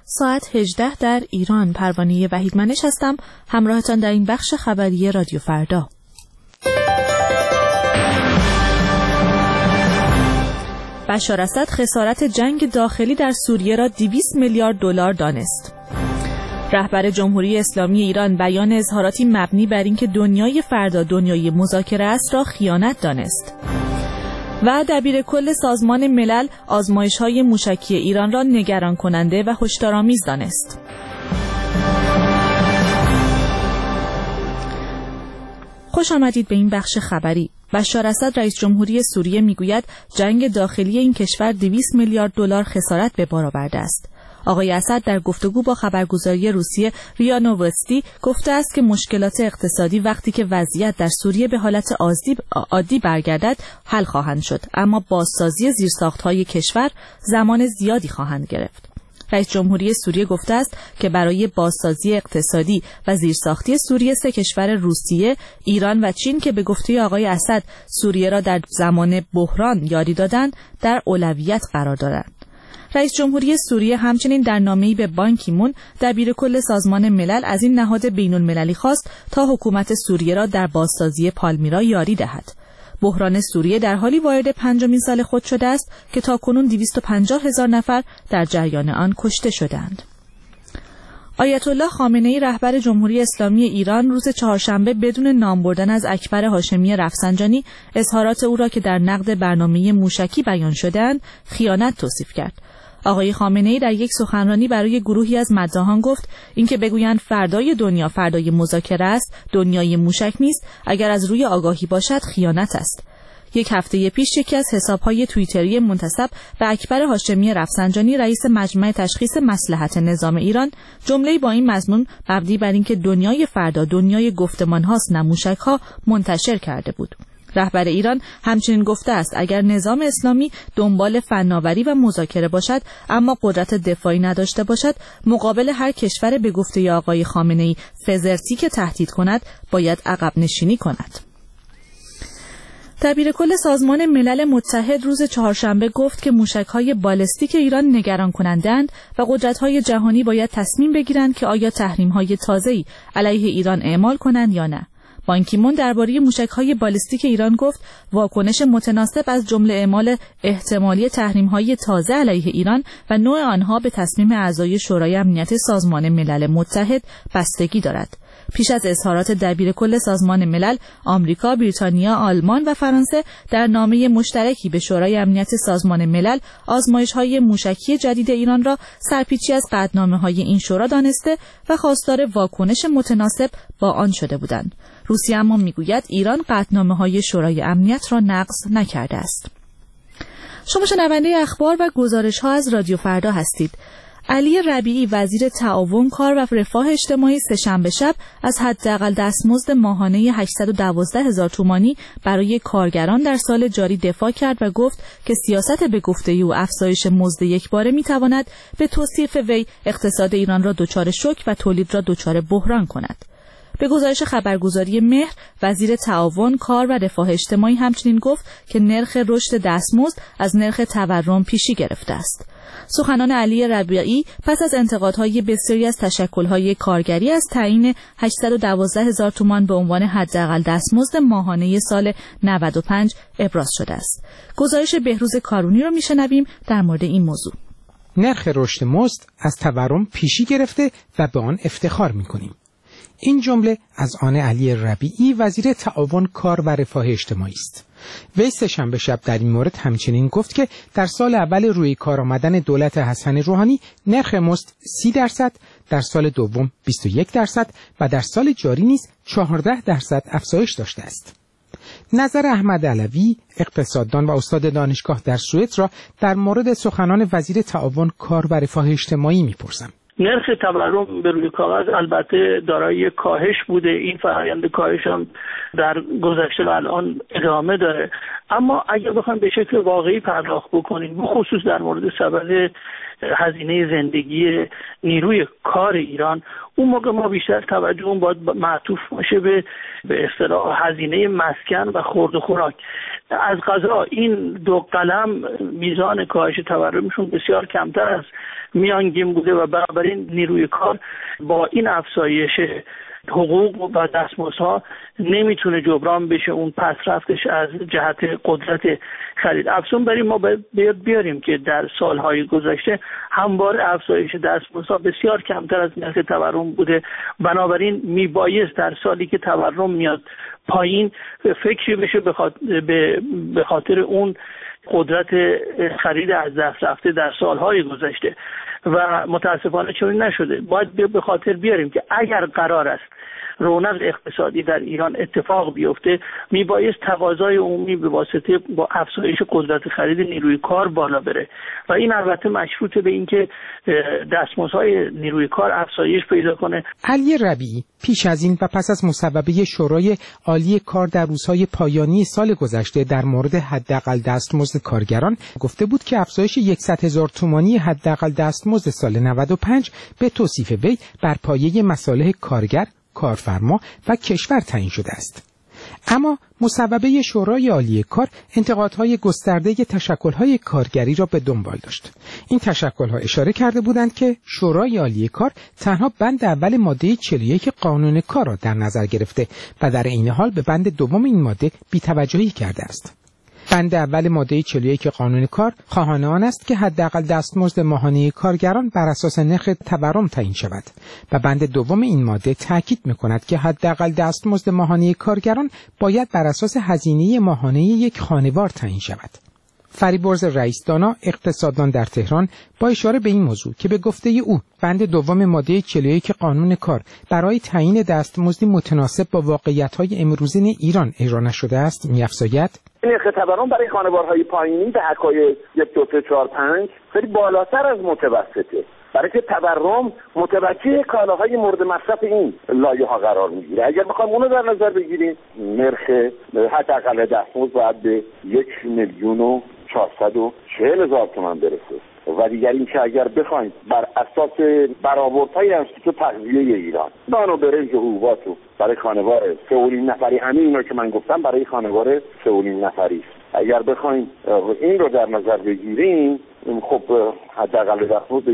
ساعت 18 در ایران. پروانه وحیدمنش هستم، همراهتان در این بخش خبری رادیو فردا. بشار اسد خسارت جنگ داخلی در سوریه را 200 میلیارد دلار دانست. رهبر جمهوری اسلامی ایران بیان اظهاراتی مبنی بر اینکه دنیای فردا دنیای مذاکره است را خیانت دانست. و دبیرکل سازمان ملل آزمایش‌های موشکی ایران را نگران کننده و هشدارآمیز دانست. خوش آمدید به این بخش خبری. بشار اسد رئیس جمهوری سوریه میگوید جنگ داخلی این کشور 200 میلیارد دلار خسارت به بار آورده است. آقای اسد در گفتگو با خبرگزاری روسیه ریا نووستی گفته است که مشکلات اقتصادی وقتی که وضعیت در سوریه به حالت عادی برگردد حل خواهند شد، اما بازسازی زیرساخت‌های کشور زمان زیادی خواهند گرفت. رئیس جمهوری سوریه گفته است که برای بازسازی اقتصادی و زیرساختی سوریه 3 کشور روسیه، ایران و چین که به گفته آقای اسد سوریه را در زمان بحران یاری دادند، در اولویت قرار دارند. رئیس جمهوری سوریه همچنین در نامه‌ای به بان کی مون دبیرکل سازمان ملل از این نهاد بین‌المللی خواست تا حکومت سوریه را در بازسازی پالمیرا یاری دهد. بحران سوریه در حالی وارد 5مین سال خود شده است که تاکنون 250,000 نفر در جریان آن کشته شدند. آیت الله خامنه‌ای رهبر جمهوری اسلامی ایران روز چهارشنبه بدون نام بردن از اکبر هاشمی رفسنجانی اظهارات او را که در نقد برنامه موشکی بیان شده‌اند خیانت توصیف کرد. آقای خامنه‌ای در یک سخنرانی برای گروهی از مداحان گفت اینکه بگویند فردای دنیا فردای مذاکره است، دنیای موشک نیست، اگر از روی آگاهی باشد خیانت است. یک هفته پیش یکی از حساب‌های توییتری منتسب به اکبر هاشمی رفسنجانی رئیس مجمع تشخیص مصلحت نظام ایران جمله‌ای با این مضمون مبنی بر اینکه دنیای فردا دنیای گفتمان هاست نه موشک‌ها منتشر کرده بود. رهبر ایران همچنین گفته است اگر نظام اسلامی دنبال فناوری و مذاکره باشد اما قدرت دفاعی نداشته باشد، مقابل هر کشور به گفته آقای خامنه‌ای فزرتی که تهدید کند باید عقب نشینی کند. دبیرکل سازمان ملل متحد روز چهارشنبه گفت که موشک‌های بالستیک ایران نگران کننده‌اند و قدرت‌های جهانی باید تصمیم بگیرند که آیا تحریم‌های تازه‌ای علیه ایران اعمال کنند یا نه. بان کی مون درباره موشک‌های بالستیک ایران گفت واکنش متناسب از جمله اعمال احتمالی تحریم‌های تازه علیه ایران و نوع آنها به تصمیم اعضای شورای امنیت سازمان ملل متحد بستگی دارد. پیش از اظهارات دبیرکل سازمان ملل، آمریکا، بریتانیا، آلمان و فرانسه در نامه مشترکی به شورای امنیت سازمان ملل آزمایش‌های موشکی جدید ایران را سرپیچی از قطعنامه‌های این شورا دانسته و خواستار واکنش متناسب با آن شده بودند. روسیه اما میگوید ایران قطعنامه‌های شورای امنیت را نقض نکرده است. شما شنونده اخبار و گزارش‌ها از رادیو فردا هستید. علی ربیعی وزیر تعاون، کار و رفاه اجتماعی سه‌شنبه شب از حداقل دستمزد ماهانه 812,000 تومانی برای کارگران در سال جاری دفاع کرد و گفت که سیاست به گفته او افزایش مزد یکباره می‌تواند به توصیف وی اقتصاد ایران را دچار شوک و تولید را دچار بحران کند. به گزارش خبرگزاری مهر، وزیر تعاون، کار و رفاه اجتماعی همچنین گفت که نرخ رشد دستمزد از نرخ تورم پیشی گرفته است. سخنان علی ربیعی پس از انتقادهای بسیاری از تشکل‌های کارگری از تعیین 812,000 تومان به عنوان حداقل دستمزد ماهانه سال 95 ابراز شده است. گزارش بهروز کارونی رو میشنویم در مورد این موضوع. نرخ رشد مزد از تورم پیشی گرفته و به آن افتخار می‌کنیم. این جمله از آن علی ربیعی وزیر تعاون، کار و رفاه اجتماعی است. وی سه‌شنبه شب در این مورد همچنین گفت که در سال اول روی کار آمدن دولت حسن روحانی نرخ مزد 30%، در سال دوم 21% و در سال جاری نیز 14% افزایش داشته است. نظر احمد علوی، اقتصاددان و استاد دانشگاه در سوئد را در مورد سخنان وزیر تعاون، کار و رفاه اجتماعی می‌پرسم. نرخ تورم به روی کاغذ البته دارای کاهش بوده، این فرآیند کاهش هم در گذشته و الان ادامه داره، اما اگر بخوایم به شکل واقعی پرداخت بکنیم، بخصوص در مورد سبد هزینه زندگی نیروی کار ایران، اون موقع ما بیشتر توجهمون باید معطوف باشه به اصطلاح هزینه مسکن و خورد و خوراک. از قضا این دو قلم میزان کاهش تورمشون بسیار کمتر از میانگین بوده و بنابراین نیروی کار با این افزایش حقوق و دستمزدها نمیتونه جبران بشه اون پسرفتش از جهت قدرت خرید. افزون بر این ما باید بیاریم که در سالهای گذشته همواره افزایش دستمزدها بسیار کمتر از نرخ تورم بوده، بنابراین میبایست در سالی که تورم میاد پایین فکری بشه به خاطر اون قدرت خرید از دست رفته در سالهای گذشته و متاسفانه چنین نشده. باید به خاطر بیاریم که اگر قرار است رونق اقتصادی در ایران اتفاق بیفته میبایست تقاضای عمومی به واسطه با افزایش قدرت خرید نیروی کار بالا بره و این البته مشروطه به اینکه دستمزدهای نیروی کار افزایش پیدا کنه. علی ربیعی پیش از این و پس از مصوبه شورای عالی کار در روزهای پایانی سال گذشته در مورد حداقل دستمزد کارگران گفته بود که افزایش 100,000 تومانی حداقل دستمزد سال 95 به توصیف وی بر پایه مصالح کارگر، کارفرما و کشور تعیین شده است. اما مصوبه شورای عالی کار انتقادهای گسترده تشکل‌های کارگری را به دنبال داشت. این تشکل‌ها اشاره کرده بودند که شورای عالی کار تنها بند اول ماده 41 قانون کار را در نظر گرفته و در عین حال به بند دوم این ماده بی‌توجهی کرده است. بند اول ماده 41 قانون کار خواهان آن است که حداقل دستمزد ماهانه کارگران بر اساس نرخ تورم تعیین شود و بند دوم این ماده تاکید می‌کند که حداقل دستمزد ماهانه کارگران باید بر اساس هزینه ماهانه یک خانوار تعیین شود. فریبرز رئیس دانا اقتصاددان در تهران با اشاره به این موضوع که به گفته او بند دوم ماده 41 قانون کار برای تعیین دستمزدی متناسب با واقعیت‌های امروزین ایران اجرا نشده است می‌افزاید نرخ تورم برای خانوارهای پایینی به حکای 1 2 3 4 5 خیلی بالاتر از متوسطه، برای که تورم متوجه کالاهای مورد مصرف این لایه‌ها قرار میگیره. اگر بخوام اونو در نظر بگیریم نرخ حداقل دستمزد باید به 1,440,000 تومان برسه و دیگر این که اگر بخوایم بر اساس برآوردهای انستیتوت تغذیه ایران نان و برنج و حبوبات برای خانوار 3.5 نفری، همین اینا که من گفتم برای خانوار 3.5 نفری است، اگر بخوایم این رو در نظر بگیریم خب حداقل دستمزد به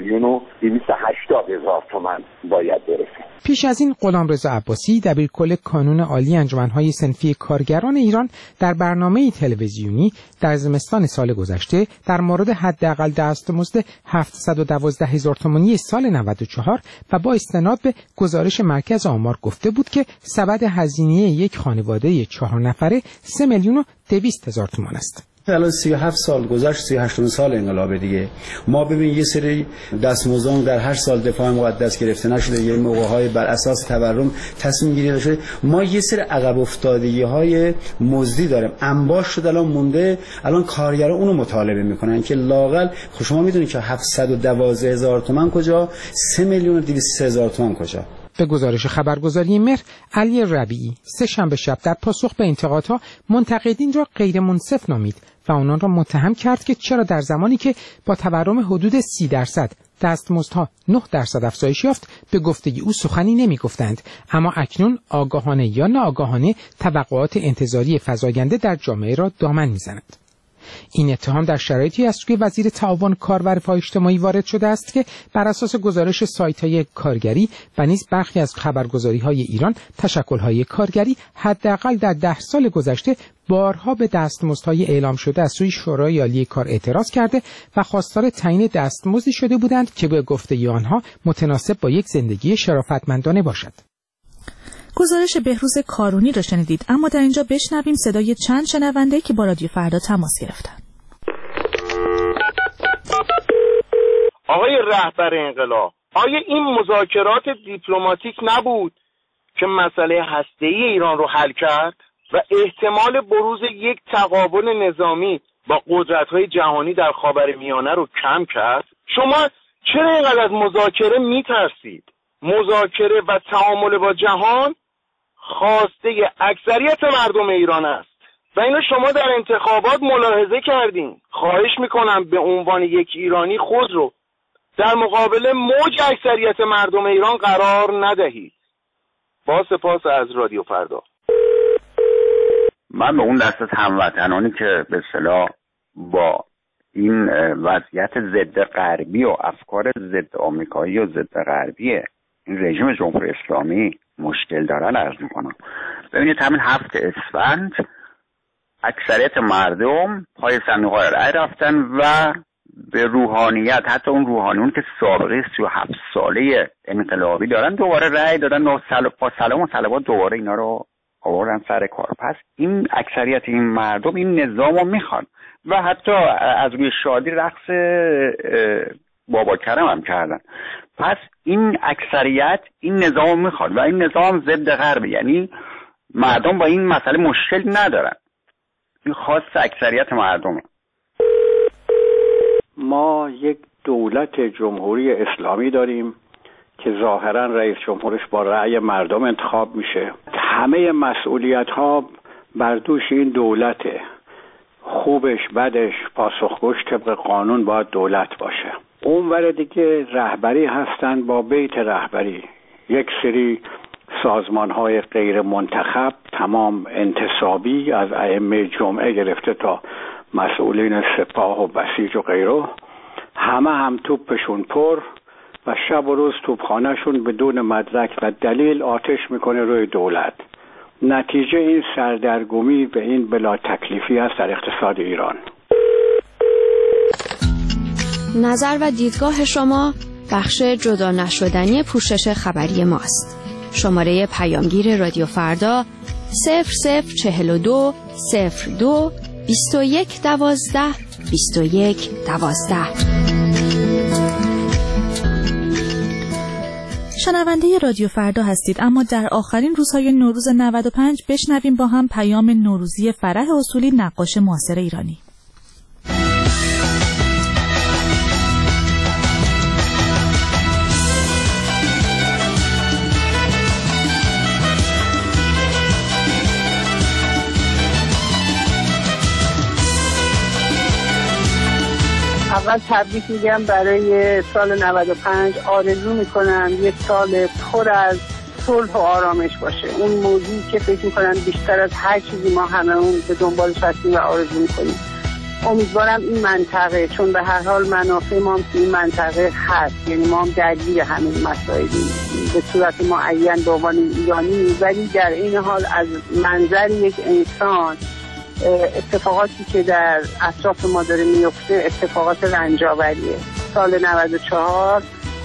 1,280,000 تومان باید برسه. پیش از این غلامرضا عباسی دبیرکل کانون عالی انجمن‌های صنفی کارگران ایران در برنامه تلویزیونی در زمستان سال گذشته در مورد حداقل دستمزد 712,000 تومانی سال 94 و با استناد به گزارش مرکز آمار گفته بود که سبد هزینه یک خانواده 4 نفره 3,200,000 تومان است. الان 37 سال گذشت، 38 سال انقلاب دیگه. ما ببین یه سری دستمزدان در هر سال دفاع مقدس گرفته نشده، یه موقع‌های بر اساس تورم تصمیم گیری شده. ما یه سری عقب افتادگی‌های مزدی داریم. انباش شد الان مونده، الان کارگرا اونو مطالبه میکنن که لااقل شما میدونید که 712,000 تومان کجا، 3,203,000 تومان کجا. به گزارش خبرگزاری مهر، علی ربیعی سه‌شنبه شب در پاسخ به انتقادها منتقدین را غیر منصف نامید و آنان را متهم کرد که چرا در زمانی که با تورم حدود 30% دستمزدها 9% افزایش یافت به گفته او سخنی نمی‌گفتند، اما اکنون آگاهانه یا ناآگاهانه توقعات انتظاری فزاینده در جامعه را دامن می‌زنند. این اتهام در شرایطی از سوی وزیر تعاون کار و رفاه اجتماعی وارد شده است که بر اساس گزارش سایت‌های کارگری و نیز برخی از خبرگزاری‌های ایران تشکل‌های کارگری حداقل در 10 سال گذشته بارها به دستمزدهای اعلام شده از سوی شورای عالی کار اعتراض کرده و خواستار تعیین دستمزدی شده بودند که به گفته آنها متناسب با یک زندگی شرافتمندانه باشد. گزارش بهروز کارونی را شنیدید، اما در اینجا بشنویم صدای چند شنونده که با رادیو فردا تماس گرفتن. آقای رهبر انقلاب، آیا این مذاکرات دیپلماتیک نبود که مسئله هسته‌ای ایران رو حل کرد و احتمال بروز یک تقابل نظامی با قدرت‌های جهانی در خاورمیانه رو کم کرد؟ شما چرا اینقدر از مذاکره میترسید؟ مذاکره و تعامل با جهان خواسته اکثریت مردم ایران است و اینو شما در انتخابات ملاحظه کردین. خواهش میکنم به عنوان یک ایرانی خود رو در مقابل موج اکثریت مردم ایران قرار ندهید. با سپاس از رادیو فردا. من به اون دسته هموطنانی که به اصطلاح با این وضعیت ضد غربی و افکار ضد آمریکایی و ضد غربی این رژیم جمهوری اسلامی مشکل دارن عرض میکنم. ببینید همین 7 اسفند اکثریت مردم پای صندوق‌های رأی رفتن و به روحانیت، حتی اون روحانیون که سابقه 37 ساله انقلابی دارن، دوباره رأی دادن و با سلام و صلوات دوباره اینا رو آوردن سر کار. پس این اکثریت این مردم این نظام رو میخوان و حتی از روی شادی رقص بابا کرم هم کردن. پس این اکثریت این نظام رو میخوان و این نظام ضد غربه، یعنی مردم با این مسئله مشکل ندارن، این خاص اکثریت مردمه. ما یک دولت جمهوری اسلامی داریم که ظاهرا رئیس جمهورش با رأی مردم انتخاب میشه. همه مسئولیت ها بر دوش این دولته، خوبش بدش پاسخگوش طبق قانون باید دولت باشه. اونور دیگه رهبری هستن با بیت رهبری، یک سری سازمان های غیر منتخب تمام انتصابی از ائمه جمعه گرفته تا مسئولین سپاه و بسیج و غیره، همه هم توپشون پر و شب و روز توپخانهشون بدون مدرک و دلیل آتش میکنه روی دولت. نتیجه این سردرگمی و این بلا تکلیفی است در اقتصاد ایران. نظر و دیدگاه شما بخش جدا نشدنی پوشش خبری ماست. شماره پیامگیر رادیو فردا 0042 02 21 12 21 12. شنونده رادیو فردا هستید، اما در آخرین روزهای نوروز 95 بشنویم با هم پیام نوروزی فرح اصولی، نقاش معاصر ایرانی. اول تبریک میگم برای سال 95. آرزو میکنم یک سال پر از صلح و آرامش باشه. اون موضوعی که فکر میکنم بیشتر از هر چیزی ما هممون به دنبالش هستیم و آرزو میکنیم. امیدوارم این منطقه، چون به هر حال منافع ما هم تو این منطقه هست، یعنی ما هم درگیر همین مسائلیم به صورت معین به عنوان ایرانی، ولی در این حال از منظر یک انسان اتفاقاتی که در اطراف ما داره میفته اتفاقات رنجاوریه. سال 94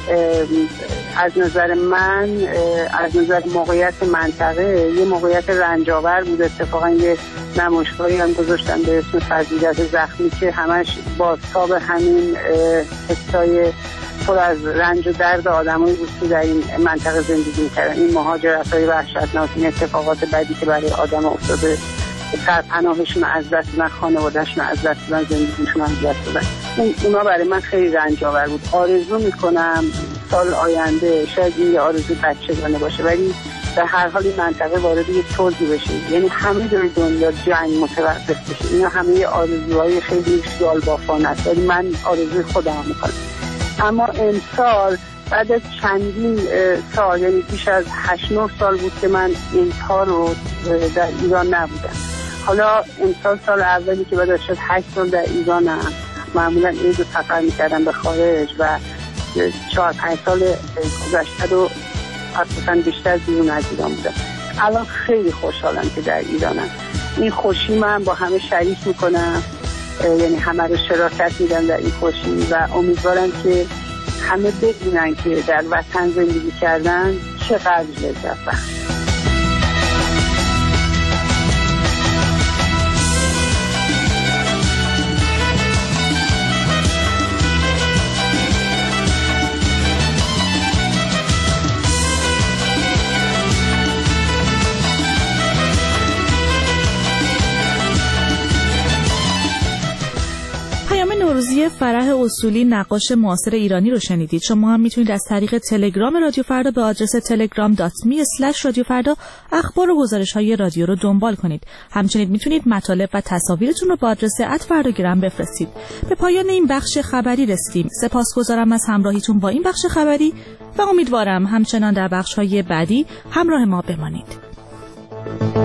از نظر من، از نظر موقعیت منطقه، یه موقعیت رنجاور بود. اتفاقا یه نمایشگاهی هم گذاشتن به اسم فضیلت زخمی که همش بازتاب همین حسای پر از رنج و درد آدمایی بود که در این منطقه زندگی می‌کردن. این مهاجرت‌های وحشتناک، این اتفاقات بدی که برای آدم افتاده، سرپناهشون از دست دادن، خانواده‌شون از دست دادن، زندگیشون از دست دادن، اونا برای من خیلی رنج‌آور بود. آرزو میکنم سال آینده شاید این یه آرزو بچگانه باشه، ولی در هر حال این منطقه وارد یک طرزی بشه، یعنی همه جای دنیا جنگ متوقف بشه. اینا همه آرزوهای خیلی خیال بافانه است، ولی من آرزوی خودم میکنم. اما امسال بعد از چندین سال، یعنی بیش از 8-9 سال بود که من این کار رو در ایران نبودم. حالا امسال سال اولی که بعد از 8 سال در ایرانم، معمولا عید رو سفر میکردم به خارج و 4-5 سال گذشته رو اصلا بیشتر بیرون از ایران بودم. الان خیلی خوشحالم که در ایرانم. این خوشی من با همه شریک میکنم، یعنی همه رو شراکت میدم در این خوشی و امیدوارم که همه بدونن که در وطن زندگی کردن چقدر لذت بخش. نوروزی فرح اصولی، نقاش معاصر ایرانی رو شنیدید. شما هم میتونید از طریق تلگرام رادیو فردا به آدرس telegram.me/رادیو اخبار و گزارش‌های رادیو رو دنبال کنید. همچنین میتونید مطالب و تصاویرتون رو با آدرس @فرداگرام بفرستید. به پایان این بخش خبری رسیدیم. سپاسگزارم از همراهیتون با این بخش خبری و امیدوارم همچنان در بخش‌های بعدی همراه ما بمانید.